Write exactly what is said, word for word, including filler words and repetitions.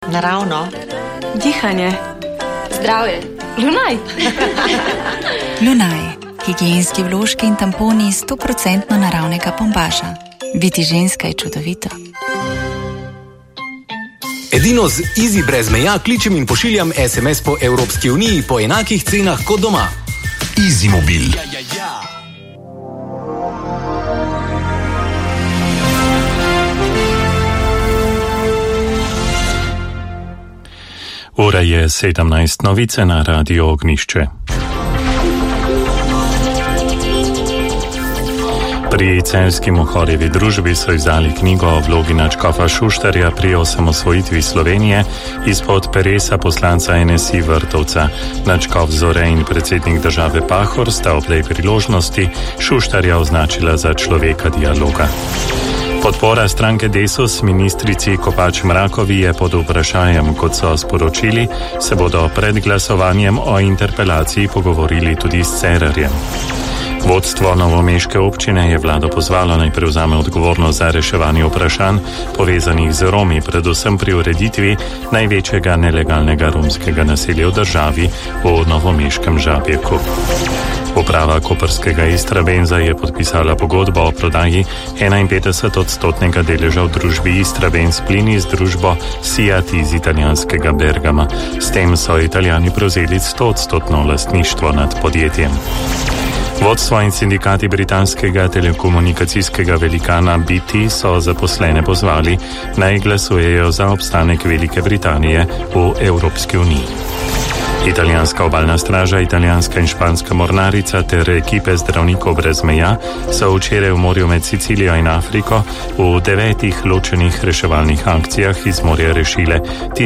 Naravno. Dihanje. Zdravje. Lunaj. Lunaj. Higienski vložki in tamponi sto procentno naravnega bombaža. Biti ženska je čudovito. Edino z Easy brez meja kličem in pošiljam es em es po Evropski uniji po enakih cenah kot doma. Easy mobil. Ja, ja, ja. Ura je sedemnajst, novice na Radio Ognjišče. Pri celjski Mohorjevi družbi so izdali knjigo o vlogi nadškofa Šuštarja pri osamosvojitvi Slovenije izpod peresa poslanca en es i Vrtovca. Nadškof Zore in predsednik države Pahor sta ob tej priložnosti Šuštarja označila za človeka dialoga. Podpora stranke Desus ministrici Kopač Mrakovi je pod vprašanjem, kot so sporočili, se bodo pred glasovanjem o interpelaciji pogovorili tudi s Cerarjem. Vodstvo novomeške občine je vlado pozvalo naj prevzame odgovornost za reševanje vprašanj povezanih z Romi, predvsem pri ureditvi največjega nelegalnega romskega naselja v državi v novomeškem Žabjeku. Uprava koprskega Istrabenza je podpisala pogodbo o prodaji enainpetdeset odstotnega deleža v družbi Istrabenz Plini z družbo Siat iz italijanskega Bergama. S tem so Italijani prevzeli sto odstotno lastništvo nad podjetjem. Vodstvo in sindikati britanskega telekomunikacijskega velikana B T so zaposlene pozvali, naj glasujejo za obstanek Velike Britanije v Evropski uniji. Italijanska obalna straža, italijanska in španska mornarica ter ekipe zdravnikov brez meja so včeraj v morju med Sicilijo in Afriko v devetih ločenih reševalnih akcijah iz morja rešile